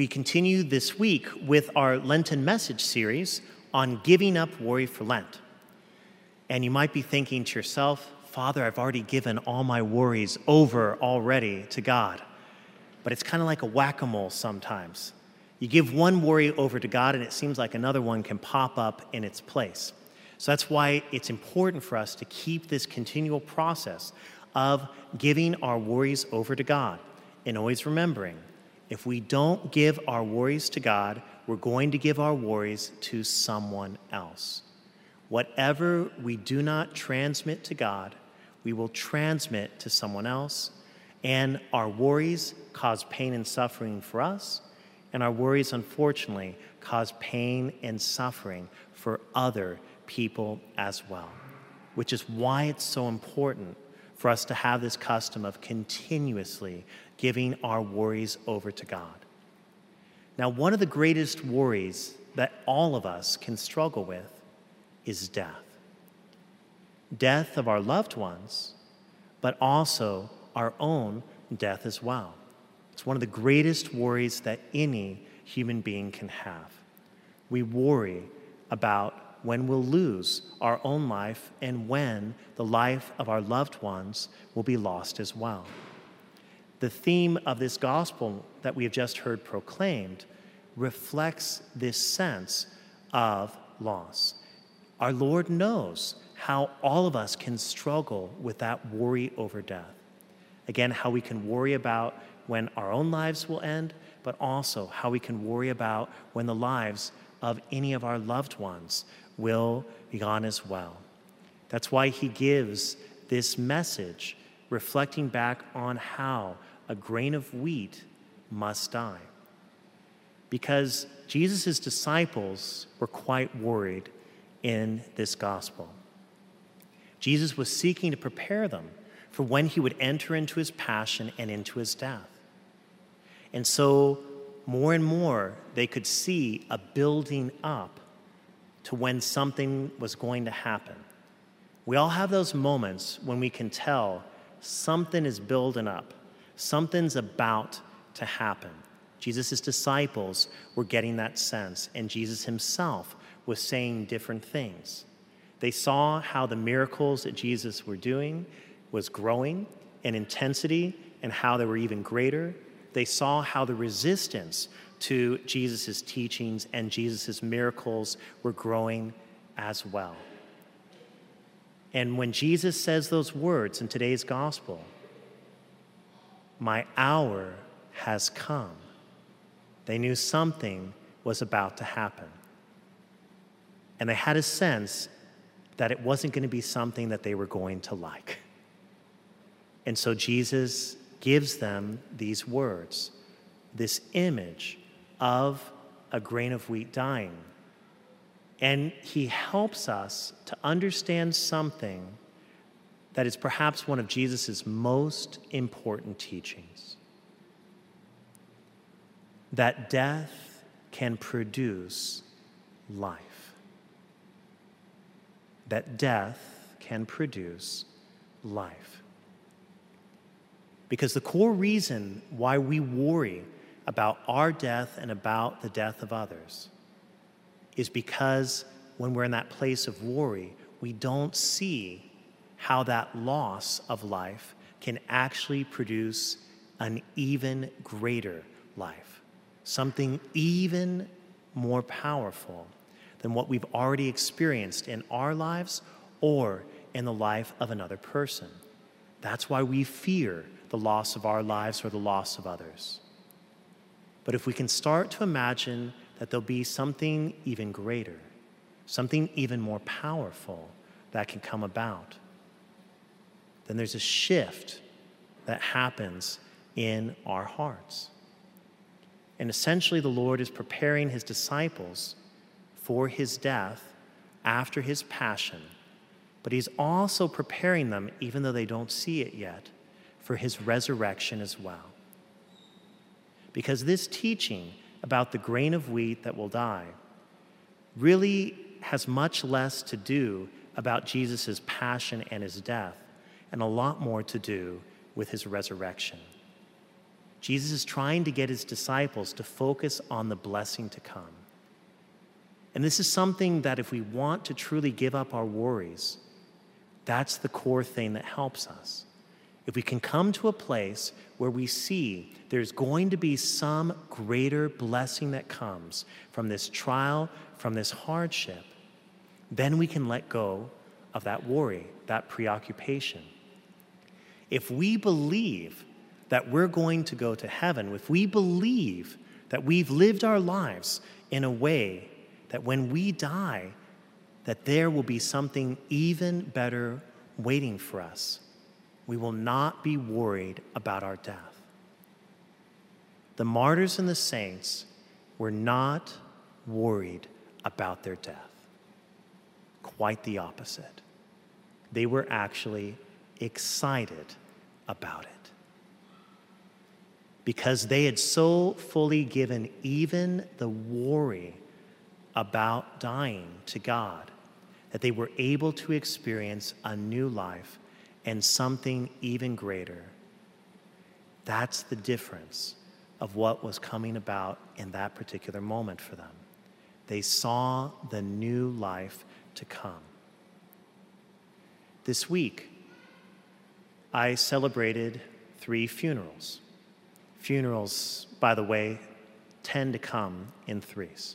We continue this week with our Lenten message series on giving up worry for Lent. And you might be thinking to yourself, Father, I've already given all my worries over already to God. But it's kind of like a whack-a-mole sometimes. You give one worry over to God and it seems like another one can pop up in its place. So that's why it's important for us to keep this continual process of giving our worries over to God and always remembering, if we don't give our worries to God, we're going to give our worries to someone else. Whatever we do not transmit to God, we will transmit to someone else, and our worries cause pain and suffering for us, and our worries, unfortunately, cause pain and suffering for other people as well, which is why it's so important for us to have this custom of continuously giving our worries over to God. Now, one of the greatest worries that all of us can struggle with is death. Death of our loved ones, but also our own death as well. It's one of the greatest worries that any human being can have. We worry about when we'll lose our own life and when the life of our loved ones will be lost as well. The theme of this gospel that we have just heard proclaimed reflects this sense of loss. Our Lord knows how all of us can struggle with that worry over death. Again, how we can worry about when our own lives will end, but also how we can worry about when the lives of any of our loved ones will be gone as well. That's why he gives this message, reflecting back on how a grain of wheat must die. Because Jesus' disciples were quite worried in this gospel. Jesus was seeking to prepare them for when he would enter into his passion and into his death. And so more and more they could see a building up to when something was going to happen. We all have those moments when we can tell something is building up. Something's about to happen. Jesus' disciples were getting that sense, and Jesus himself was saying different things. They saw how the miracles that Jesus were doing was growing in intensity and how they were even greater. They saw how the resistance to Jesus' teachings and Jesus' miracles were growing as well. And when Jesus says those words in today's gospel, "My hour has come," they knew something was about to happen. And they had a sense that it wasn't going to be something that they were going to like. And so Jesus gives them these words, this image of a grain of wheat dying. And he helps us to understand something that is perhaps one of Jesus' most important teachings. That death can produce life. That death can produce life. Because the core reason why we worry about our death and about the death of others is because when we're in that place of worry, we don't see how that loss of life can actually produce an even greater life, something even more powerful than what we've already experienced in our lives or in the life of another person. That's why we fear the loss of our lives or the loss of others. But if we can start to imagine that there'll be something even greater, something even more powerful that can come about, then there's a shift that happens in our hearts. And essentially, the Lord is preparing his disciples for his death after his passion, but he's also preparing them, even though they don't see it yet, for his resurrection as well. Because this teaching about the grain of wheat that will die really has much less to do about Jesus' passion and his death, and a lot more to do with his resurrection. Jesus is trying to get his disciples to focus on the blessing to come. And this is something that if we want to truly give up our worries, that's the core thing that helps us. If we can come to a place where we see there's going to be some greater blessing that comes from this trial, from this hardship, then we can let go of that worry, that preoccupation. If we believe that we're going to go to heaven, if we believe that we've lived our lives in a way that when we die, that there will be something even better waiting for us, we will not be worried about our death. The martyrs and the saints were not worried about their death. Quite the opposite. They were actually excited about it, because they had so fully given even the worry about dying to God that they were able to experience a new life and something even greater. That's the difference of what was coming about in that particular moment for them. They saw the new life to come. This week, I celebrated 3 funerals. Funerals, by the way, tend to come in threes.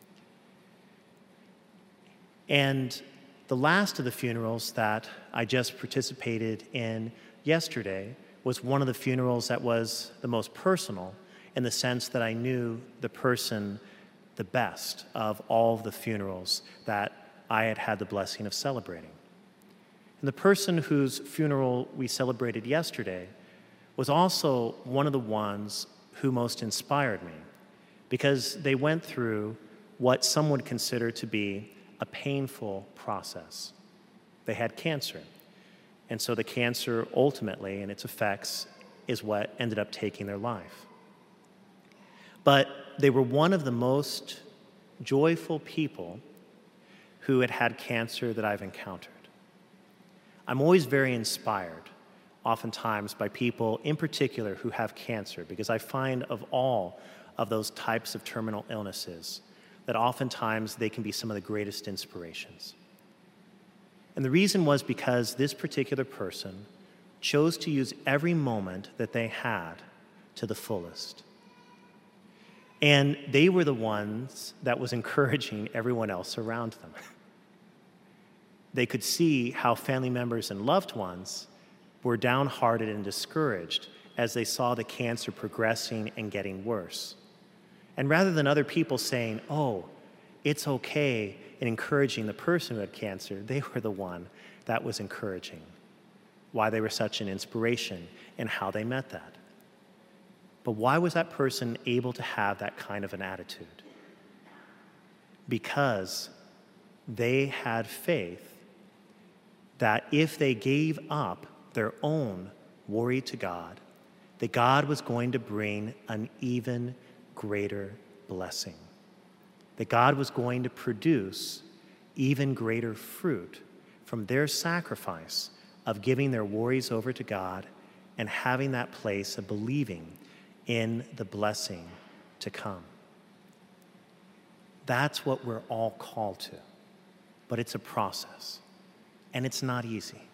And the last of the funerals that I just participated in yesterday was one of the funerals that was the most personal, in the sense that I knew the person the best of all the funerals that I had had the blessing of celebrating. And the person whose funeral we celebrated yesterday was also one of the ones who most inspired me, because they went through what some would consider to be a painful process. They had cancer. And so the cancer ultimately, and its effects, is what ended up taking their life. But they were one of the most joyful people who had had cancer that I've encountered. I'm always very inspired, oftentimes, by people in particular who have cancer, because I find of all of those types of terminal illnesses that oftentimes they can be some of the greatest inspirations. And the reason was because this particular person chose to use every moment that they had to the fullest. And they were the ones that was encouraging everyone else around them. They could see how family members and loved ones were downhearted and discouraged as they saw the cancer progressing and getting worse. And rather than other people saying, "Oh, it's okay," and encouraging the person who had cancer, they were the one that was encouraging why they were such an inspiration and how they met that. But why was that person able to have that kind of an attitude? Because they had faith that if they gave up their own worry to God, that God was going to bring an even greater blessing. That God was going to produce even greater fruit from their sacrifice of giving their worries over to God and having that place of believing in the blessing to come. That's what we're all called to, but it's a process, and it's not easy.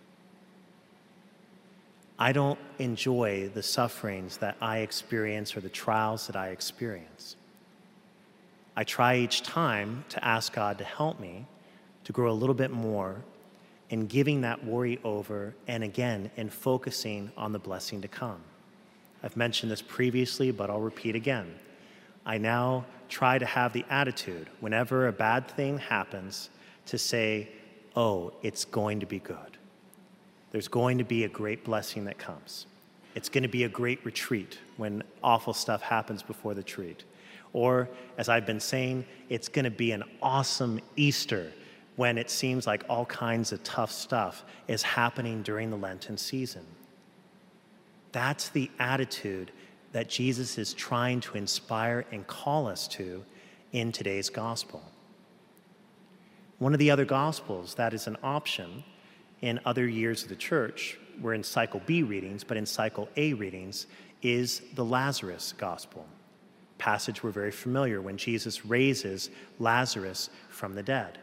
I don't enjoy the sufferings that I experience or the trials that I experience. I try each time to ask God to help me to grow a little bit more in giving that worry over, and again, in focusing on the blessing to come. I've mentioned this previously, but I'll repeat again. I now try to have the attitude, whenever a bad thing happens, to say, "Oh, it's going to be good. There's going to be a great blessing that comes. It's going to be a great retreat when awful stuff happens before the retreat." Or, as I've been saying, it's going to be an awesome Easter when it seems like all kinds of tough stuff is happening during the Lenten season. That's the attitude that Jesus is trying to inspire and call us to in today's gospel. One of the other gospels that is an option in other years of the church we're in cycle B readings, but in cycle A readings is the Lazarus gospel. Passage we're very familiar when Jesus raises Lazarus from the dead.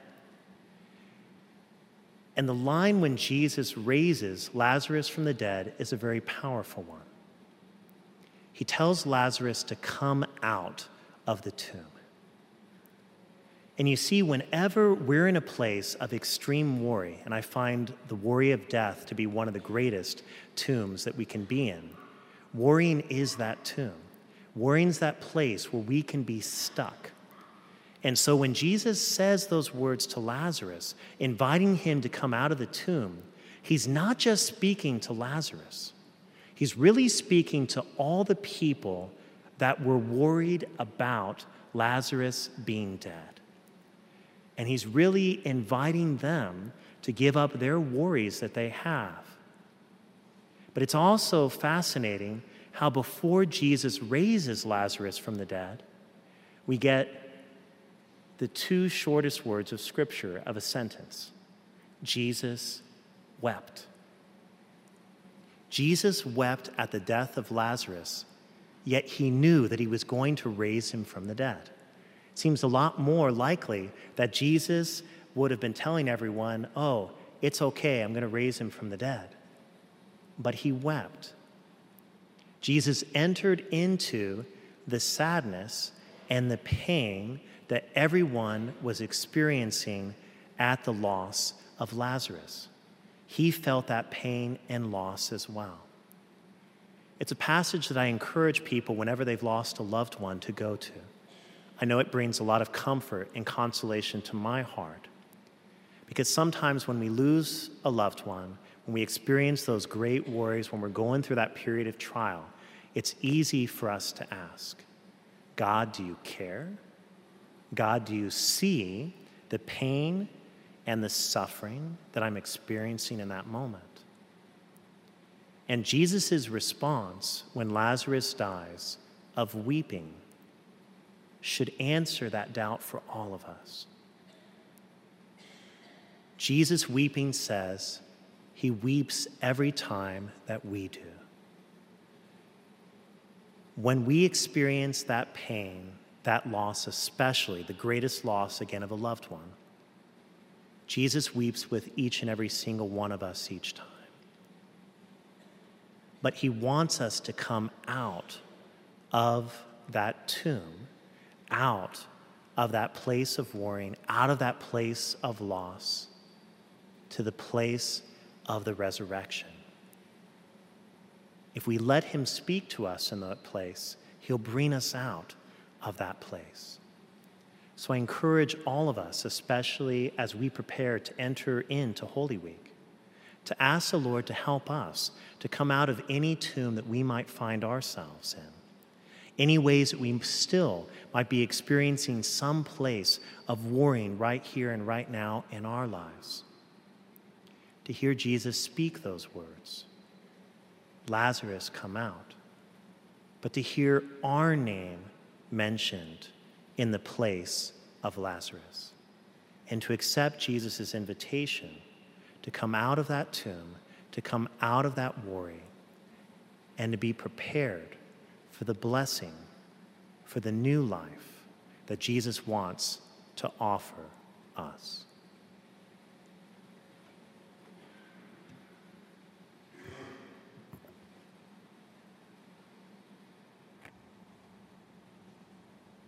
And the line when Jesus raises Lazarus from the dead is a very powerful one. He tells Lazarus to come out of the tomb. And you see, whenever we're in a place of extreme worry, and I find the worry of death to be one of the greatest tombs that we can be in, worrying is that tomb. Worrying is that place where we can be stuck. And so when Jesus says those words to Lazarus, inviting him to come out of the tomb, he's not just speaking to Lazarus. He's really speaking to all the people that were worried about Lazarus being dead. And he's really inviting them to give up their worries that they have. But it's also fascinating how before Jesus raises Lazarus from the dead, we get the two shortest words of Scripture of a sentence. Jesus wept. Jesus wept at the death of Lazarus, yet he knew that he was going to raise him from the dead. It seems a lot more likely that Jesus would have been telling everyone, oh, it's okay, I'm going to raise him from the dead. But he wept. Jesus entered into the sadness and the pain that everyone was experiencing at the loss of Lazarus. He felt that pain and loss as well. It's a passage that I encourage people whenever they've lost a loved one to go to. I know it brings a lot of comfort and consolation to my heart, because sometimes when we lose a loved one, when we experience those great worries, when we're going through that period of trial, it's easy for us to ask, God, do you care? God, do you see the pain and the suffering that I'm experiencing in that moment? And Jesus' response when Lazarus dies of weeping should answer that doubt for all of us. Jesus weeping says he weeps every time that we do. When we experience that pain, that loss, especially the greatest loss again of a loved one, Jesus weeps with each and every single one of us each time. But he wants us to come out of that tomb, out of that place of worrying, out of that place of loss, to the place of the resurrection. If we let him speak to us in that place, he'll bring us out of that place. So I encourage all of us, especially as we prepare to enter into Holy Week, to ask the Lord to help us to come out of any tomb that we might find ourselves in, any ways that we still might be experiencing some place of worrying right here and right now in our lives. To hear Jesus speak those words, Lazarus, come out, but to hear our name mentioned in the place of Lazarus, and to accept Jesus' invitation to come out of that tomb, to come out of that worry, and to be prepared for the blessing, for the new life that Jesus wants to offer us.